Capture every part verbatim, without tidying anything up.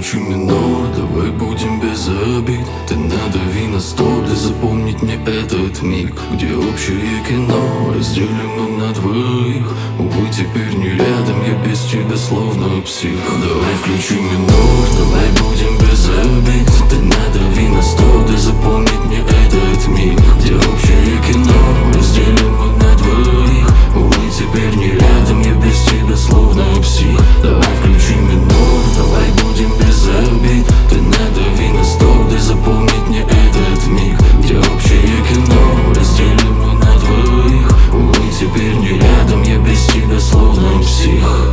включи минор, давай будем без обид. Ты надави на стоп, да запомнить мне этот миг, где общее кино разделим мы на двоих. Увы, теперь не рядом, я без тебя словно псих. Давай включи минор, давай будем без обид. Ты надави на стоп, да запомнить мне этот миг, где общее кино разделим мы на двоих. Увы, теперь не рядом, я без тебя словно псих. Давай включи минор, давай будем без обид. Ты надави на стоп, да запомнить мне этот миг, где общее кино разделим мы на двоих. Увы, теперь не рядом, я без тебя словно псих.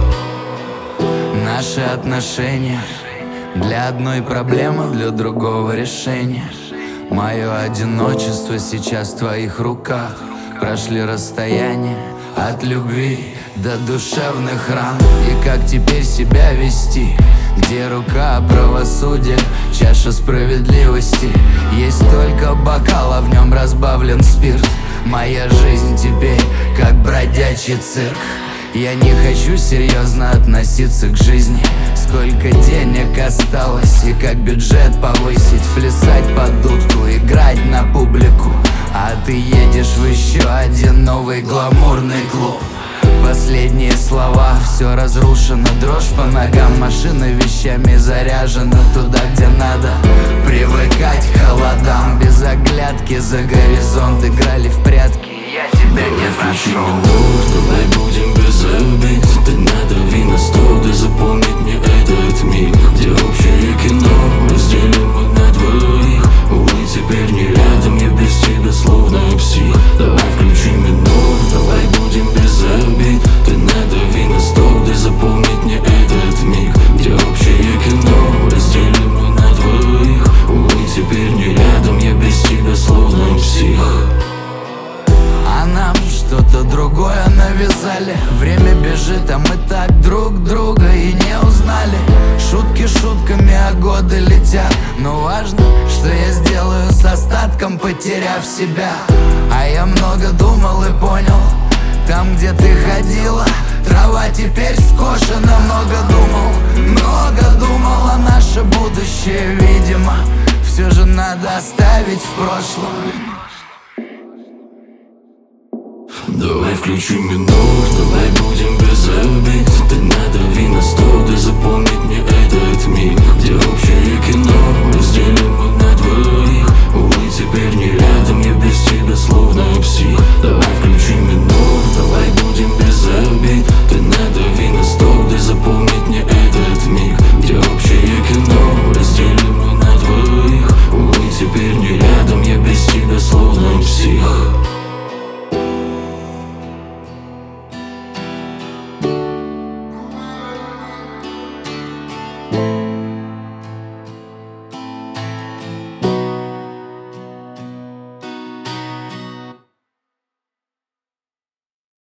Наши отношения для одной проблемы, для другого решения. Мое одиночество сейчас в твоих руках. Прошли расстояние от любви до душевных ран. И как теперь себя вести? Где рука правосудия, чаша справедливости? Есть только бокал, а в нем разбавлен спирт. Моя жизнь теперь как бродячий цирк. Я не хочу серьезно относиться к жизни. Сколько денег осталось и как бюджет повысить? Плясать под дудку, играть на публику. А ты едешь в еще один новый гламурный клуб. Последние слова, все разрушено. Дрожь по ногам, машина вещами заряжена туда, где надо. Привыкать к холодам, без оглядки за горизонт. Играли в прятки, я тебя не нашел. Давай будем без обид. Ты надави на стоп, да запомнить мне этот миг, где общее кино разделим мы на двоих. Увы, теперь не рядом, я без тебя словно псих. Давай включи минор, давай будем без обид. Ты надави на стоп, да запомнить мне этот миг, где общее кино разделим мы на двоих. Увы, теперь не рядом, я без тебя словно псих. А нам что-то другое навязали. Время бежит, а мы так друг друга и не узнали. Шутки шутками, а годы летят. Но важно, что я сделаю с остатком, потеряв себя. А я много думал и понял, там, где ты ходила, трава теперь скошена. Много думал, много думал, а наше будущее, видимо, все же надо оставить в прошлом. Давай включи минор, давай будем без обид. Ты надави на стоп, да запомнить мне этот миг, где общее